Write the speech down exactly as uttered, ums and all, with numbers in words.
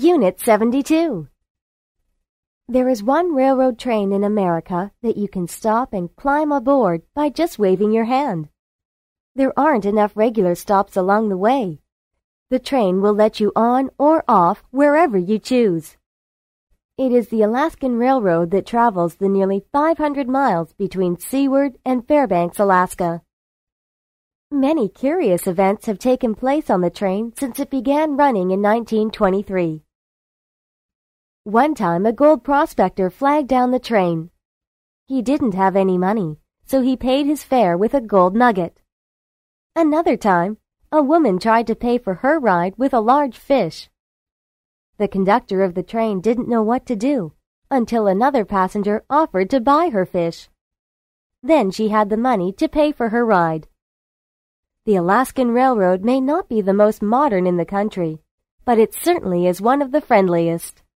Unit seventy-two. There is one railroad train in America that you can stop and climb aboard by just waving your hand. There aren't enough regular stops along the way. The train will let you on or off wherever you choose. It is the Alaskan Railroad that travels the nearly five hundred miles between Seward and Fairbanks, Alaska. Many curious events have taken place on the train since it began running in nineteen twenty-three. One time a gold prospector flagged down the train. He didn't have any money, so he paid his fare with a gold nugget. Another time, a woman tried to pay for her ride with a large fish. The conductor of the train didn't know what to do until another passenger offered to buy her fish. Then she had the money to pay for her ride. The Alaskan Railroad may not be the most modern in the country, but it certainly is one of the friendliest.